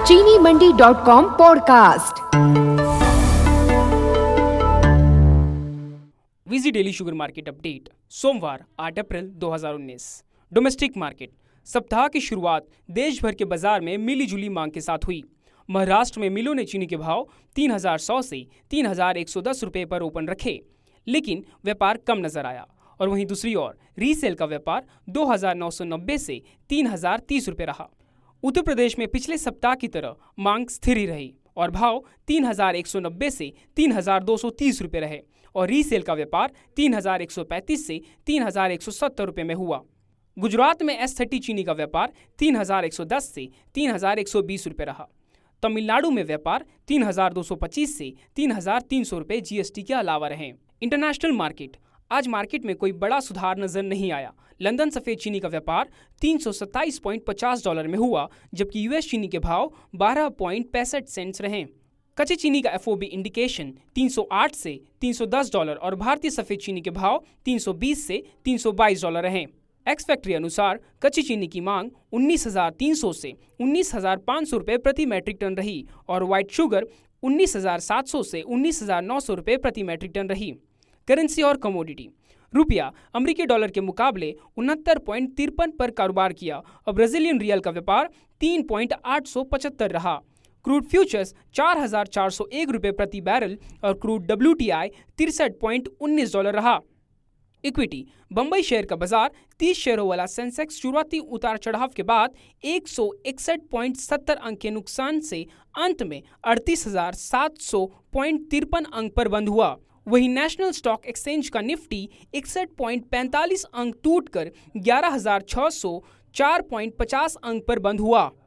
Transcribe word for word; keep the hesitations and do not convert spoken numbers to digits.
चीनी Mandi dot com podcast. VG daily sugar market update सोमवार आठ अप्रैल दो हज़ार उन्नीस। डोमेस्टिक मार्केट सप्ताह की शुरुआत देश भर के बाजार में मिली जुली मांग के साथ हुई। महाराष्ट्र में मिलों ने चीनी के भाव तीन हज़ार सौ से तीन हज़ार एक सौ दस रुपये पर ओपन रखे, लेकिन व्यापार कम नजर आया। और वहीं दूसरी ओर रीसेल का व्यापार दो हज़ार नौ सौ नब्बे से तीन हज़ार तीस रुपये रहा। उत्तर प्रदेश में पिछले सप्ताह की तरह मांग स्थिर ही रही और भाव तीन हज़ार एक सौ नब्बे से तीन हज़ार दो सौ तीस रुपये रहे और रीसेल का व्यापार तीन हज़ार एक सौ पैंतीस से तीन हज़ार एक सौ सत्तर रुपये में हुआ। गुजरात में एस थर्टी चीनी का व्यापार तीन हज़ार एक सौ दस से तीन हज़ार एक सौ बीस रुपये रहा। तमिलनाडु में व्यापार तीन हज़ार दो सौ पच्चीस से तीन हज़ार तीन सौ रुपये जीएसटी के अलावा रहे। इंटरनेशनल मार्केट आज मार्केट में कोई बड़ा सुधार नजर नहीं आया। लंदन सफेद चीनी का व्यापार तीन सौ सत्ताईस पॉइंट पचास डॉलर में हुआ, जबकि यूएस चीनी के भाव बारह पॉइंट पैंसठ सेंट्स रहे। कच्चे चीनी का एफओबी इंडिकेशन तीन सौ आठ से तीन सौ दस डॉलर और भारतीय सफेद चीनी के भाव तीन सौ बीस से तीन सौ बाईस डॉलर रहे। एक्स फैक्ट्री अनुसार कच्ची चीनी की मांग उन्नीस हज़ार तीन सौ से उन्नीस हज़ार पाँच सौ रुपये प्रति मैट्रिक टन रही और व्हाइट शुगर उन्नीस हज़ार सात सौ से उन्नीस हज़ार नौ सौ रुपये प्रति मैट्रिक टन रही। करेंसी और कमोडिटी रुपया अमेरिकी डॉलर के मुकाबले उनहत्तर पॉइंट तिरपन पर कारोबार किया और ब्राजीलियन रियल का व्यापार तीन पॉइंट आठ सौ पचहत्तर रहा। क्रूड फ्यूचर्स चार हज़ार चार सौ एक रुपये प्रति बैरल और क्रूड डब्ल्यूटीआई तिरसठ पॉइंट उन्नीस डॉलर रहा। इक्विटी बंबई शेयर का बाजार तीस शेयरों वाला सेंसेक्स शुरुआती उतार चढ़ाव के बाद एक सौ इकसठ पॉइंट सत्तर अंक के नुकसान से अंत में अड़तीस हज़ार सात सौ पॉइंट तिरपन अंक पर बंद हुआ। वहीं नेशनल स्टॉक एक्सचेंज का निफ्टी इकसठ पॉइंट पैंतालीस अंक टूटकर ग्यारह हज़ार छह सौ चार पॉइंट पचास अंक पर बंद हुआ।